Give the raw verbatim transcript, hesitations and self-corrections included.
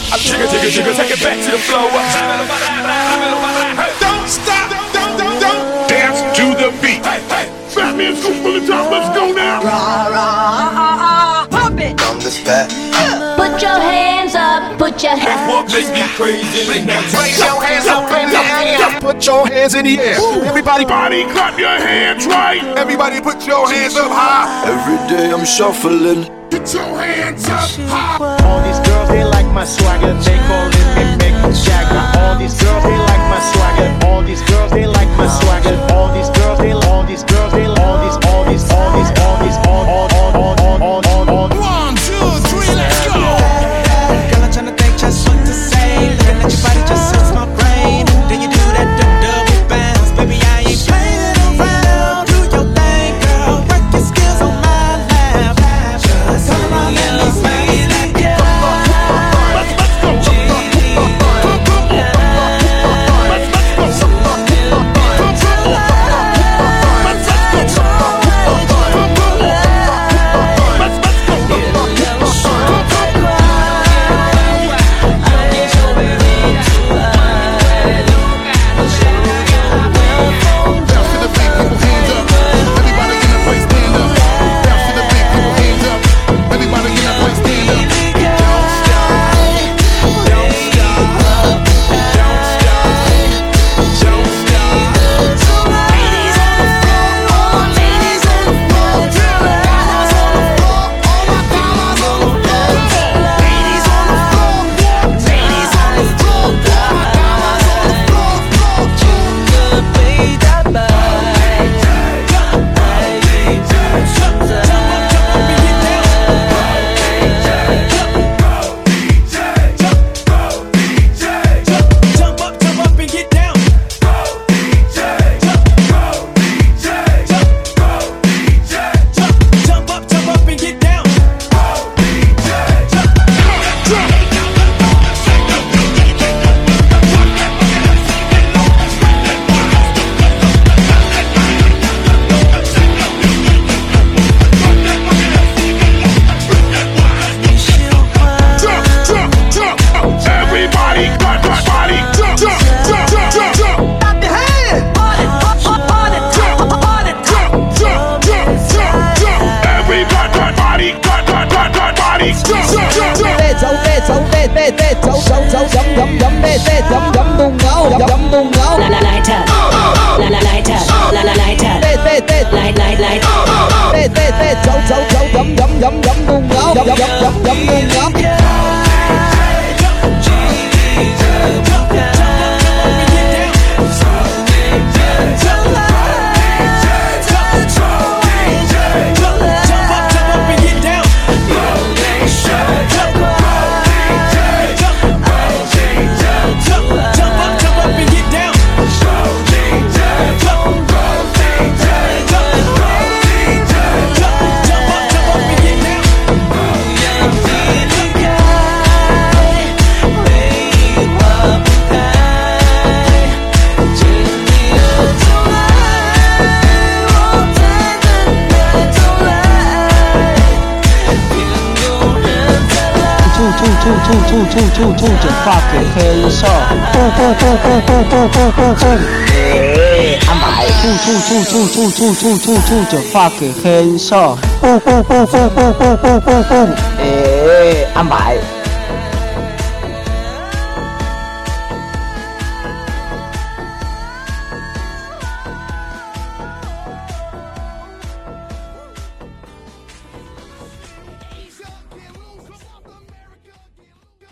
Jigga, jigga, jigga, take it back to the floor. Don't stop, don't, don't, don't Dance to the beat. Hey, hey. Fat man, scoop full of top, let's go now. Rah, rah, pump it. I'm the fat. Put your hands up, put your hands That's what makes me crazy. Now Raise your hands up in the air. Put your hands in the air. everybody, body, clap your hands right. Everybody put your hands up high. Every day I'm shuffling. Put your hands up high. All these girls, they like my swagger. They call it Mick Mick Jagger. All these girls, they like my swagger. All these girls, they like my swagger. All these girls, they all these girls, they all these, all these, all these, all these, all, all, all, all, all, all, all. One, two, three, let's go. Girl, I'm tryna think just what to say. Looking at your body just sets my brain. Then you do that dou- double bounce. Baby, I ain't playing around. Do your thing, girl. Work your skills on my lap. Just turn around and let's make it like that. Let's, let's go. Let's, let's go. La la lighter, la la lighter, la la lighter, light light light. Two, two, two, two, two, two, to fucking hands up. Boom, boom, boom, boom, boom, boom, boom, boom, boom. Hey, I'm high. Two, two, two, two, two, two, two, two, two, to fucking hands up. Boom, boom, boom, boom, boom, boom, boom, boom, boom. Hey, I'm high.